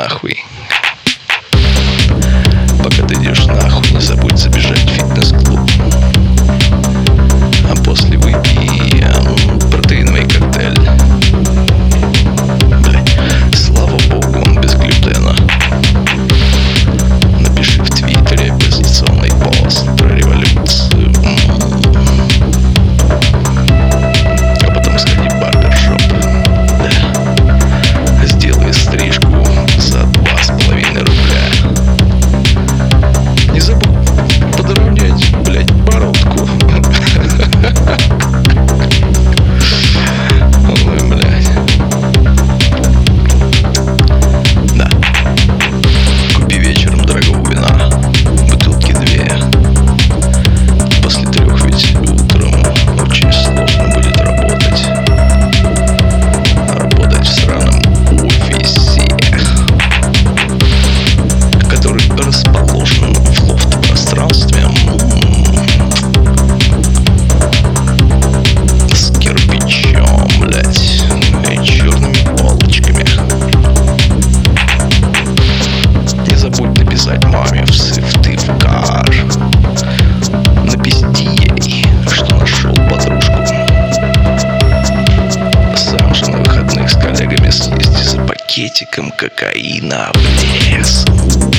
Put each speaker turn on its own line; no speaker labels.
нахуй. Пока ты идешь нахуй, не забудь забежать в фитнес-клуб. А после выпей протеиновый коктейль. Блядь, слава богу, он без глютена. Напиши в Твиттере оппозиционный пост про революцию. А потом сходи в барбершоп. Да. Сделай стрижку за 2,5 рубля. Не забудь подровнять, блядь, бородку. Ой, блядь. Да. Купи вечером дорогого вина. Бутылки 2. После 3 ведь утром очень сложно будет работать. Работать в сраном офисе, который расположен в лофт-пространстве с кирпичом, блять, и черными полочками. Не забудь написать маме в Сыктывкар. Напизди ей, что нашел подружку. Сам же на выходных с коллегами съезди за пакетиком кокаина в лес.